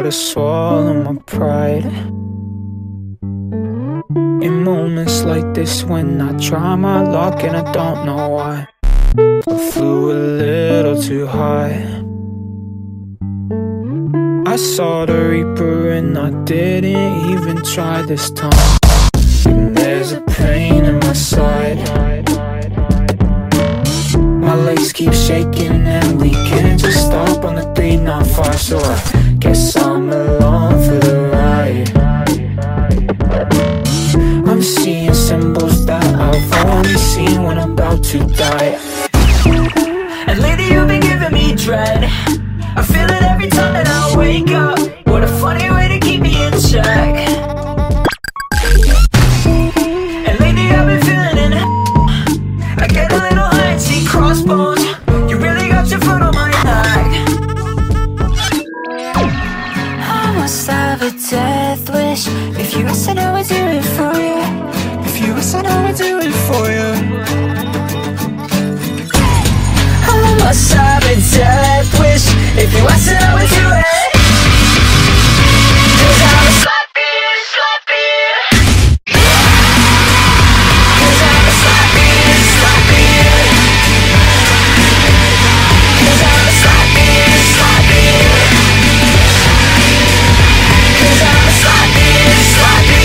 to swallow my pride. In moments like this when I try my luck and I don't know why, I flew a little too high. I saw the reaper and I didn't even try this time. And there's a pain in my side. My legs keep shaking and we can't just stop on the 395. So I guess I'm along for the ride. I'm seeing symbols that I've only seen when I'm about to die. And lately you've been giving me dread. I feel it every time that I wake up. What a funny way to keep me in check. And lately I've been feeling in I get a little high and see crossbones. You really got your foot on my neck. I must have a death wish. If you listen, I would do it for you. If you listen, I would do it for you. I must have a death wish. If you listen, I would do it. 'Cause I'm a slappy, slappy. 'Cause I'm a slappy, slappy. 'Cause I'm a slappy, slappy. 'Cause I'm a slappy, slappy.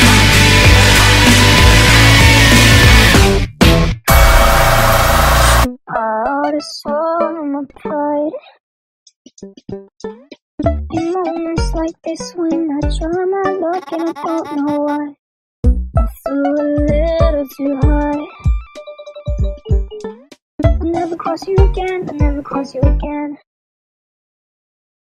I to swallow my pride. In moments like this when I try my luck and I don't know why, I flew a little too high. I'll never cross you again, I'll never cross you again.